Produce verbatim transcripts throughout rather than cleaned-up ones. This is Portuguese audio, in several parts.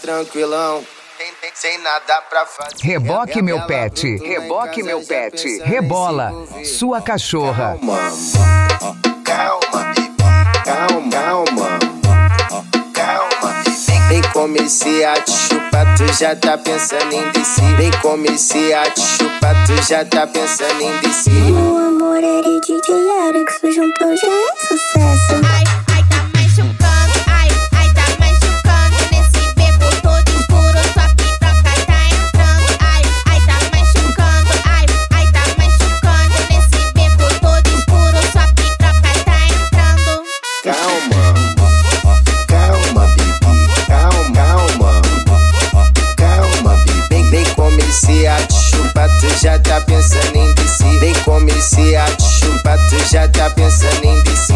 tranquilão. Sem nada pra fazer. Reboque meu pet, reboque meu pet, rebola, sua cachorra. Calma, calma, calma, calma. Vem comecei a te chupar, tu já tá pensando em descer. Vem comecei a te chupar, tu já tá pensando em descer. Meu amor é de D J Alex, se juntou já é sucesso. Ai, ai, tá machucando, ai, ai, tá machucando. Nesse beco todo escuro, sua piroca tá entrando. Ai, ai, tá machucando, ai, ai, tá machucando. Nesse beco todo escuro, sua piroca tá entrando. Calma, calma, baby, calma, calma, calma, baby. Vem, vem comecei a te chupar, tu já tá pensando em descer. Vem comecei a te chupar, tu já tá pensando em descer.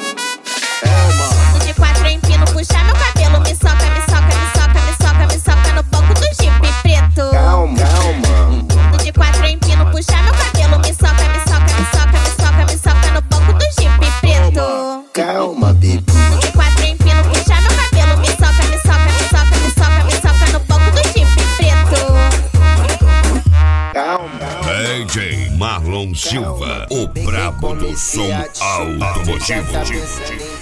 De quatro empino, puxa meu cabelo, me soca, me soca, me soca, me soca, me soca no banco do Jeep preto. Calma, calma. De quatro empino, puxa meu cabelo, me soca, me soca, me soca, me soca, me soca no banco do Jeep preto. Calma, baby. De quatro empino, puxa meu cabelo, me soca, me soca, me soca, me soca, me soca no banco do Jeep preto. Calma. D J Marlon Silva, o brabo do som automotivo.